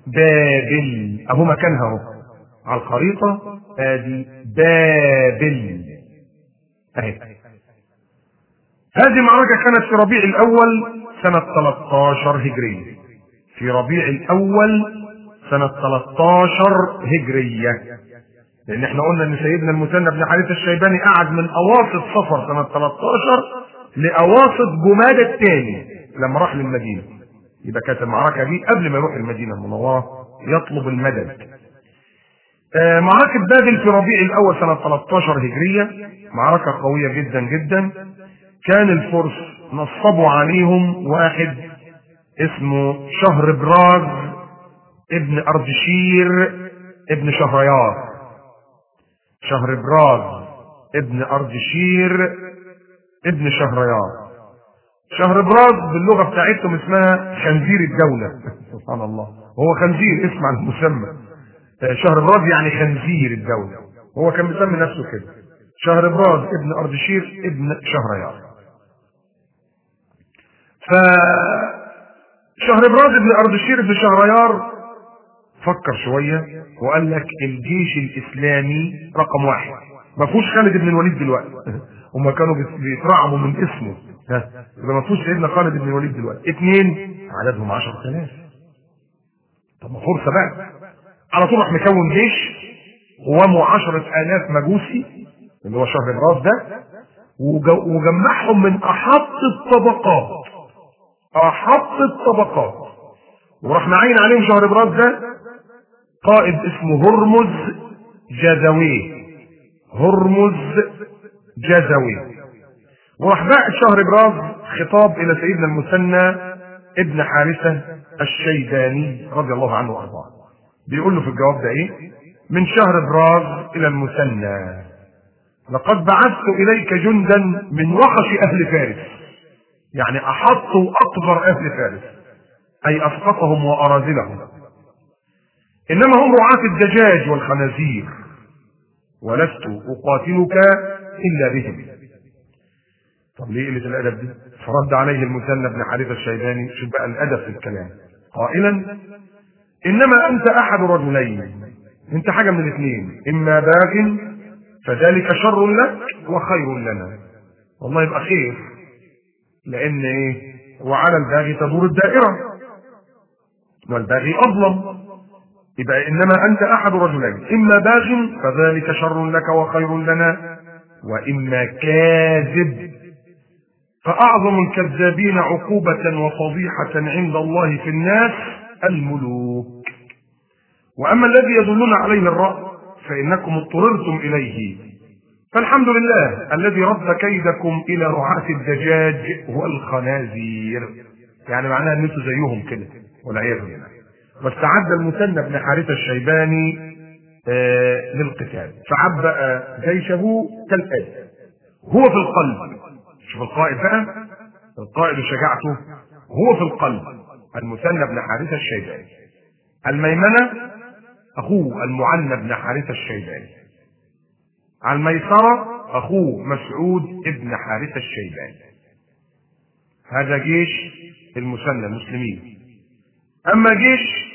بابل اهو مكانها اهو على الخريطة، ادي بابل اهي. هذه معركة كانت في ربيع الاول سنة 13 هجرية، في ربيع الاول سنة 13 هجرية، لان احنا قلنا ان سيدنا المثنى بن حارثة الشيباني قعد من اواسط صفر سنة 13 لاواسط جمادى الثاني لما راح للمدينة. يبقى كانت المعركة دي قبل ما يروح المدينة المنورة يطلب المدد. معركة بابل في ربيع الاول سنة 13 هجرية، معركة قوية جدا جدا. كان الفرس نصبوا عليهم واحد اسمه شهربراز ابن اردشير ابن شهريار. شهربراز ابن اردشير ابن شهريار. شهربراز باللغة بتاعتهم اسمها خنزير الدولة. سبحان الله، هو خنزير اسم عن المسمى. شهربراز يعني خنزير الدولة، هو كان مسمي نفسه كده، شهربراز ابن اردشير ابن شهريار. فشهربراز ابن اردشير ابن شهريار فكر شوية وقال لك الجيش الاسلامي رقم واحد ما فيهوش خالد بن الوليد دلوقتي. هما كانوا بيترعبوا من اسمه، يبقى ما فيهوش سيدنا خالد بن الوليد دلوقتي. اثنين عددهم 10,000. طب ما فرصة بقى، على طول راح مكون جيش قوامه 10,000 مجوسي اللي هو شهربراز ده، وجمعهم من احط الطبقات، احط الطبقات، وراح معين عليهم شهربراز ده قائد اسمه هرمز جزوي. هرمز جزوي. وراح باعت شهربراز خطاب الى سيدنا المثنى ابن حارثة الشيباني رضي الله عنه وارضاه، بيقول له في الجواب ده ايه؟ من شهربراز الى المثنى: لقد بعثت اليك جندا من وحش اهل فارس، يعني احطوا اكبر اهل فارس اي اسقطهم واراذلهم، انما هم رعاة الدجاج والخنازير، ولست اقاتلك الا بهم. طب ليه قلة الادب دي؟ فرد عليه المثنى بن حارثة الشيباني، شوف بقى الادب في الكلام، قائلا: انما انت احد رجلين، انت حاجة من الاثنين، اما باغ فذلك شر لك وخير لنا. والله يبقى خير، لان ايه؟ وعلى الباغي تدور الدائرة والباغي اظلم. يبقى انما انت احد رجلين، اما باغ فذلك شر لك وخير لنا، واما كاذب فاعظم الكذابين عقوبة وفضيحة عند الله في الناس الملوك. واما الذي يدلون عليه الرأي فانكم اضطررتم اليه، فالحمد لله الذي رد كيدكم الى رعاة الدجاج والخنازير. يعني معناها ان انتوا زيهم كده والعياذ بالله. واستعد المثنى بن حارثة الشيباني للقتال، فعبأ جيشه كالآتي: هو في القلب، شوف القائد بقى، القائد وشجاعته، هو في القلب المثنى بن حارثة الشيباني، الميمنة اخوه المعنى بن حارثة الشيباني، على الميسرة اخوه مسعود ابن حارثة الشيباني. هذا جيش المثنى المسلمين. اما جيش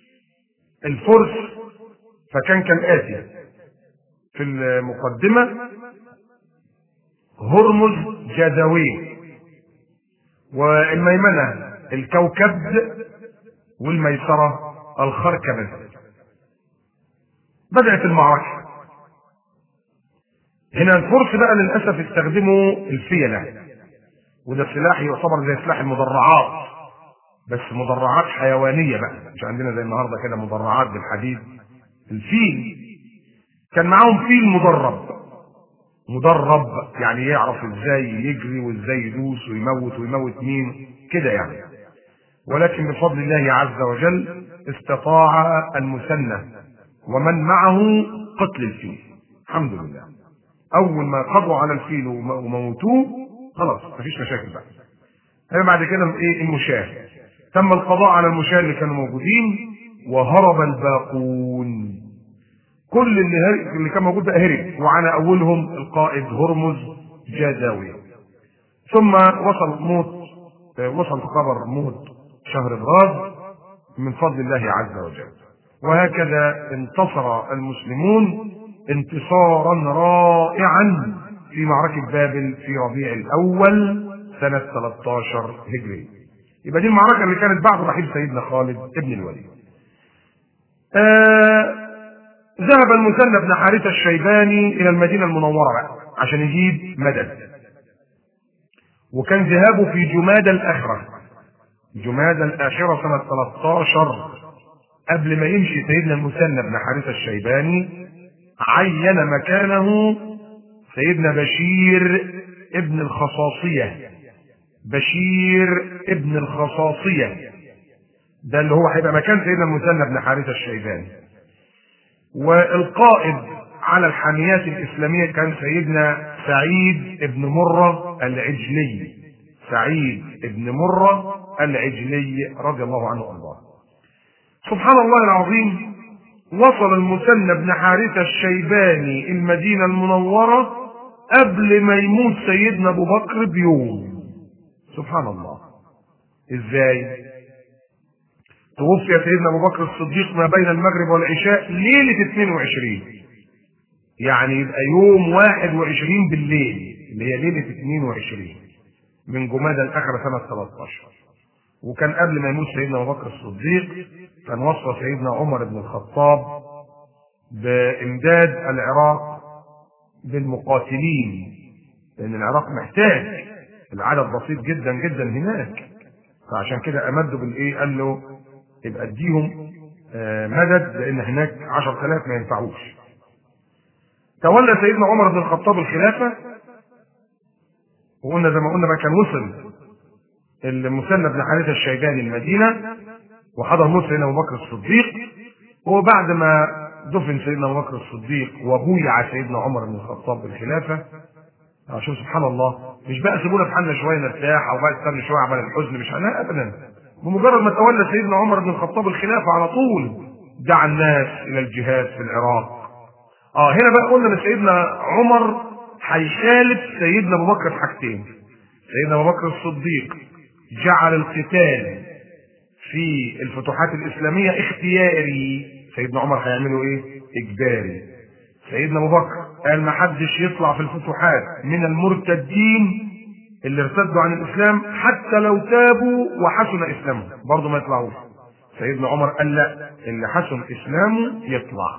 الفرس فكان كالآتي: في المقدمة هرمز جزوي، والميمنة الكوكب، والميسرة الخركبة. بدأت المعركة. هنا الفرس بقى للأسف استخدموا الفيلة، وده سلاح يعتبر زي سلاح المدرعات، بس مدرعات حيوانية بقى، مش عندنا زي النهاردة كده مدرعات بالحديد. الفيل كان معاهم فيل مدرب يعني يعرف ازاي يجري وازاي يدوس ويموت مين كده يعني. ولكن بفضل الله عز وجل استطاع المثنى ومن معه قتل الفيل، الحمد لله. اول ما قضوا على الفيل وموتوه خلاص مفيش مشاكل بقى. بعد كده ايه؟ المشاة، تم القضاء على المشاة اللي كانوا موجودين، وهرب الباقون. كل اللي كان موجود بقى هرب، وعلى اولهم القائد هرمز جازاوي. ثم وصل خبر موت شهربراز من فضل الله عز وجل. وهكذا انتصر المسلمون انتصارا رائعا في معركة بابل في ربيع الأول سنة 13 هجري. يبقى دي المعركة اللي كانت بعد رحيل سيدنا خالد بن الوليد. ذهب المثنى بن حارثة الشيباني إلى المدينة المنورة عشان يجيب مدد، وكان ذهابه في جمادى الآخرة، جمادى الآخرة سنة 13. قبل ما يمشي سيدنا المثنى بن حارثة الشيباني عين مكانه سيدنا بشير ابن الخصاصية. بشير ابن الخصاصية ده اللي هو هيبقى مكان سيدنا المثنى بن حارثة الشيباني. والقائد على الحاميات الإسلامية كان سيدنا سعيد ابن مرة العجلي، سعيد ابن مرة العجلي رضي الله عنه وارضاه. سبحان الله العظيم، وصل المثنى بن حارثة الشيباني المدينة المنورة قبل ما يموت سيدنا ابو بكر بيوم. سبحان الله، ازاي؟ توفي سيدنا ابو بكر الصديق ما بين المغرب والعشاء ليلة 22، يعني يبقى يوم 21 بالليل اللي هي ليلة 22 من جمادى الآخرة سنة 13. وكان قبل ما يموت سيدنا ابو بكر الصديق كان وصى سيدنا عمر بن الخطاب بإمداد العراق بالمقاتلين، لأن العراق محتاج، العدد بسيط جدا جدا هناك، فعشان كده أمده بالإيه؟ قال له يبقى اديهم مدد، لأن هناك 10,000 ما ينفعوش. تولى سيدنا عمر بن الخطاب الخلافة، وقلنا زي ما قلنا بقى كان وصل المثنى بن حارثة الشيباني المدينة وحضر موت سيدنا ابو بكر الصديق. وبعد ما دفن سيدنا ابو بكر الصديق وبويع سيدنا عمر بن الخطاب بالخلافه، شوف سبحان الله، مش بقى سيبونا في حالنا شويه نرتاح او بقى استنى شويه عمل الحزن، مش لا ابدا. بمجرد ما تولى سيدنا عمر بن الخطاب الخلافه على طول دعا الناس الى الجهاد في العراق. هنا بقى قلنا ان سيدنا عمر هيخالف سيدنا ابو بكر في حاجتين. سيدنا ابو بكر الصديق جعل القتال في الفتوحات الإسلامية اختياري، سيدنا عمر هيعملوا ايه؟ اجباري. سيدنا ابو بكر قال ما حدش يطلع في الفتوحات من المرتدين اللي ارتدوا عن الاسلام حتى لو تابوا وحسن اسلامهم برضه ما يطلعوش. سيدنا عمر قال لا، اللي حسن اسلامه يطلع.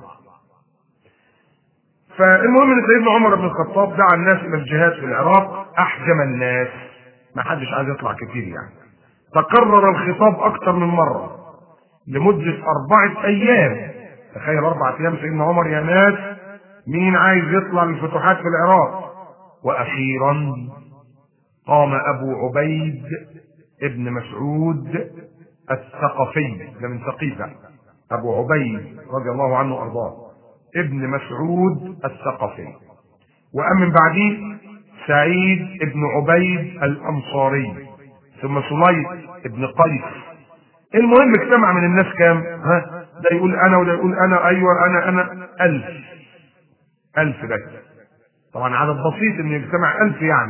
فالمهم ان سيدنا عمر بن الخطاب دعا الناس الى الجهاد في العراق، احجم الناس، ما حدش عايز يطلع كتير يعني. تكرر الخطاب اكثر من مره لمده 4 ايام. تخيل 4 ايام سيدنا عمر يا ناس، مين عايز يطلع للفتوحات في العراق؟ واخيرا قام ابو عبيد ابن مسعود الثقفي، ده من ثقيفه، ابو عبيد رضي الله عنه وارضاه ابن مسعود الثقفي. وقام من بعديه سعيد ابن عبيد الانصاري، ثم سليط ابن قيس. المهم اجتمع من الناس كام؟ ده يقول انا وده يقول انا، ايوه انا 1000 بس. طبعا عدد بسيط ان يجتمع 1000 يعني.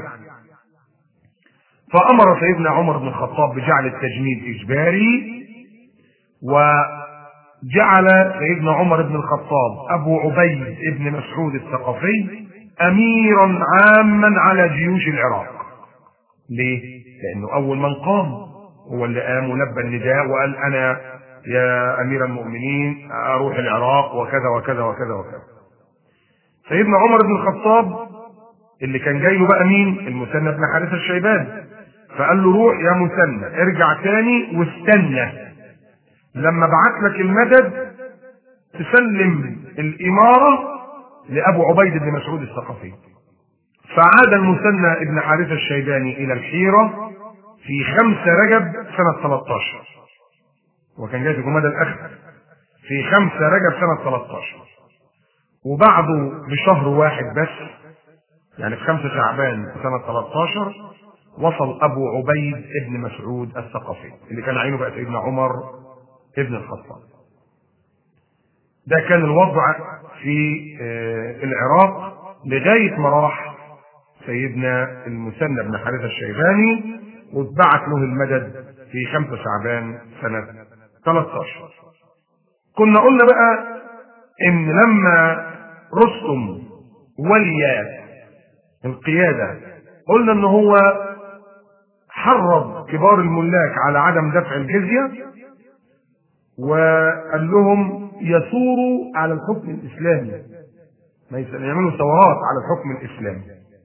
فامر سيدنا عمر بن الخطاب بجعل التجنيد اجباري، وجعل سيدنا عمر بن الخطاب ابو عبيد ابن مسعود الثقفي اميرا عاما على جيوش العراق. ليه؟ لانه اول من قام هو اللي قام ولبى النداء وقال انا يا امير المؤمنين اروح العراق وكذا وكذا وكذا وكذا. سيدنا عمر بن الخطاب اللي كان جاي له بقى مين؟ المثنى بن حارثة الشيباني. فقال له روح يا مثنى، ارجع تاني واستنى لما بعت لك المدد تسلم الاماره لابو عبيد بن مسعود الثقفي. فعاد المثنى ابن حارثة الشيباني الى الحيرة في 5 رجب سنة 13، وكان جاي في جمادى الآخرة في 5 رجب سنة 13. وبعده بشهر واحد بس، يعني في 5 شعبان سنة 13 وصل ابو عبيد ابن مسعود الثقفي اللي كان عينه بقى سيدنا عمر ابن الخطاب. ده كان الوضع في العراق لغاية ما راح سيدنا المثنى بن حارثة الشيباني واتبعت له المدد في 5 شعبان سنة 13. كنا قلنا بقى ان لما رستم ولي القيادة قلنا ان هو حرض كبار الملاك على عدم دفع الجزية، وقال لهم يثوروا على الحكم الإسلامي، ما يعملوا ثورات على الحكم الإسلامي،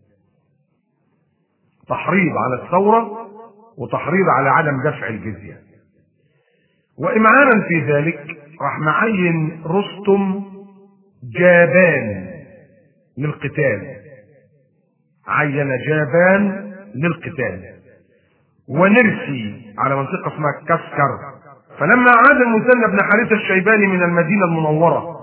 تحريض على الثورة وتحريض على عدم دفع الجزية. وإمعانا في ذلك راح معين رستم جابان للقتال، عين جابان للقتال، ونرسي على منطقة اسمها كسكر. فلما عاد المثنى بن حارثة الشيباني من المدينة المنورة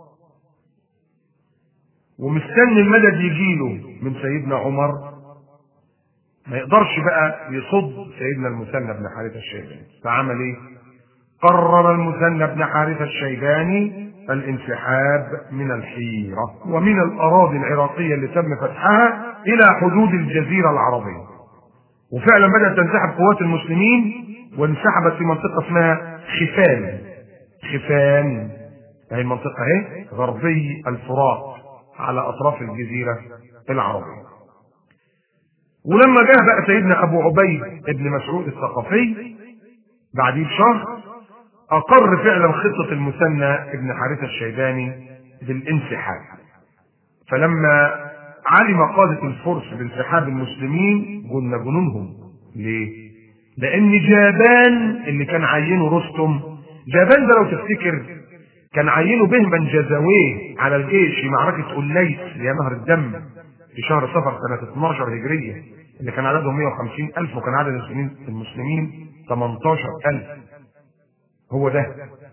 ومستني المدد يجيله من سيدنا عمر، ما يقدرش بقى يصد سيدنا المثنى بن حارثة الشيباني، فعمل ايه؟ قرر المثنى بن حارثة الشيباني الانسحاب من الحيرة ومن الأراضي العراقية اللي تم فتحها إلى حدود الجزيرة العربية. وفعلا بدأت تنسحب قوات المسلمين، وانسحبت في منطقة اسمها خفان. خفان هي المنطقة اهي غربي الفرات على أطراف الجزيرة العربية. ولما جاء بقى سيدنا أبو عبيد ابن مسعود الثقفي بعديه بشهر، أقر فعلا خطة المثنى ابن حارثة الشيباني بالانسحاب. فلما علم قادة الفرس بانسحاب المسلمين قلنا جنونهم. ليه؟ لأن جابان اللي كان عينه رستم، جابان ده لو تفتكر كان عينه بهما جزاويه على الجيش في معركة أوليس اللي هي نهر الدم في شهر صفر سنة 12 هجرية، اللي كان عددهم 150,000 وكان عدد المسلمين 18,000. هو ده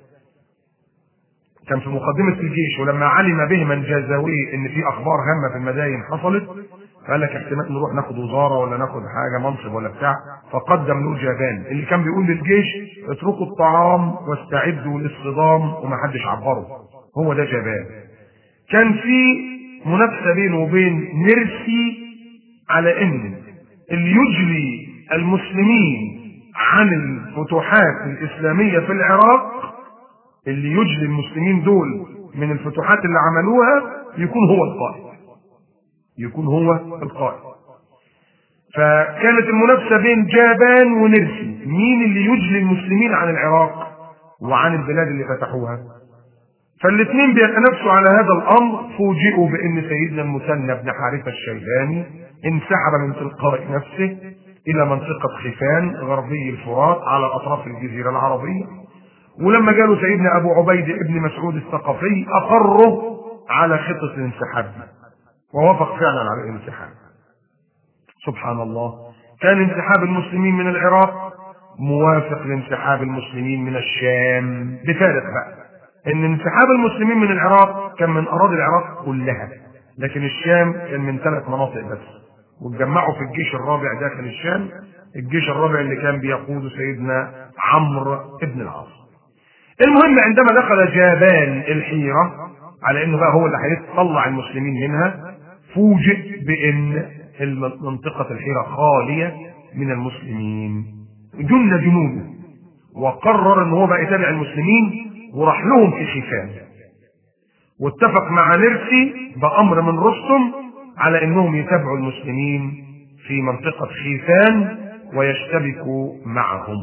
كان في مقدمة الجيش. ولما علم بهما جازاويه ان في اخبار هامة في المداين حصلت، قال لك احتمال نروح ناخد وزارة ولا ناخد حاجة منصب ولا بتاع، فقدم له جابان اللي كان بيقول للجيش اتركوا الطعام واستعدوا للصدام ومحدش عبره. هو ده جابان. كان في منافسة بينه وبين نرسي على ان اللي يجري المسلمين عن الفتوحات الإسلامية في العراق، اللي يجري المسلمين دول من الفتوحات اللي عملوها يكون هو القائد، يكون هو القائد. فكانت المنافسة بين جابان ونرسي، مين اللي يجري المسلمين عن العراق وعن البلاد اللي فتحوها. فالاثنين بيتنافسوا على هذا الأمر. فوجئوا بأن سيدنا المثنى بن حارثة الشيباني انسحب من تلقاء نفسه إلى منطقة خفان غربي الفرات على أطراف الجزيرة العربية. ولما جاله سيدنا أبو عبيد ابن مسعود الثقفي أقره على خطة الانسحاب، ووافق فعلا على الانسحاب. سبحان الله، كان انسحاب المسلمين من العراق موافق لانسحاب المسلمين من الشام، بفارق بقى ان انسحاب المسلمين من العراق كان من أراضي العراق كلها، لكن الشام كان من 3 مناطق بس، واتجمعوا في الجيش الرابع داخل الشام، الجيش الرابع اللي كان بيقوده سيدنا عمرو بن العاص. المهم عندما دخل جابان الحيرة على انه بقى هو اللي هيطلع المسلمين منها، فوجئ بان منطقة الحيرة خالية من المسلمين. جن جنوده وقرر ان هو بقى يتابع المسلمين، وراح لهم في خفان، واتفق مع نرسي بأمر من رستم على انهم يتابعوا المسلمين في منطقة خيفان ويشتبكوا معهم.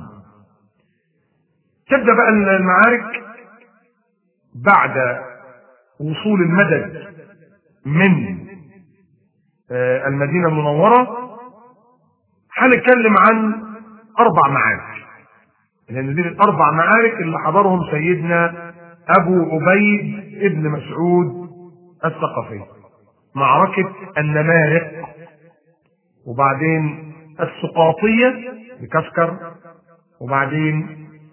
تبدأ بقى المعارك بعد وصول المدد من المدينة المنورة. هنتكلم عن 4 معارك، لأن دي 4 معارك اللي حضرهم سيدنا أبو عبيد ابن مسعود الثقفي. معركة النمارق، وبعدين السقاطية بكسكر، وبعدين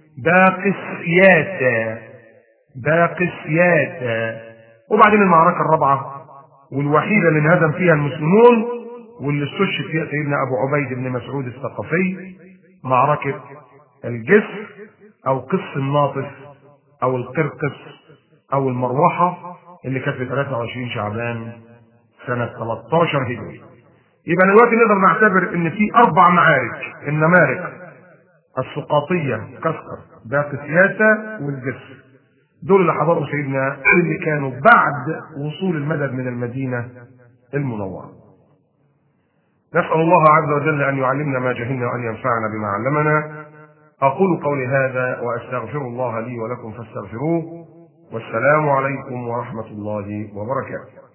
باقسياتا، وبعدين المعركة الرابعة والوحيدة اللي انهزم فيها المسلمون واللي استشهد فيها سيدنا أبو عبيد بن مسعود الثقفي، معركة الجسر أو قس الناطف أو القرقس أو المروحة، اللي كانت في 23 شعبان سنة 13 هجري. يبقى دلوقتي نقدر نعتبر ان في 4 معارك: النمارق، السقاطية كسكر، باقي سياسة والجسر، دول اللي حضروا سيدنا اللي كانوا بعد وصول المدد من المدينة المنورة. نسأل الله عز وجل أن يعلمنا ما جهلنا وأن ينفعنا بما علمنا. أقول قولي هذا وأستغفر الله لي ولكم فاستغفروه، والسلام عليكم ورحمة الله وبركاته.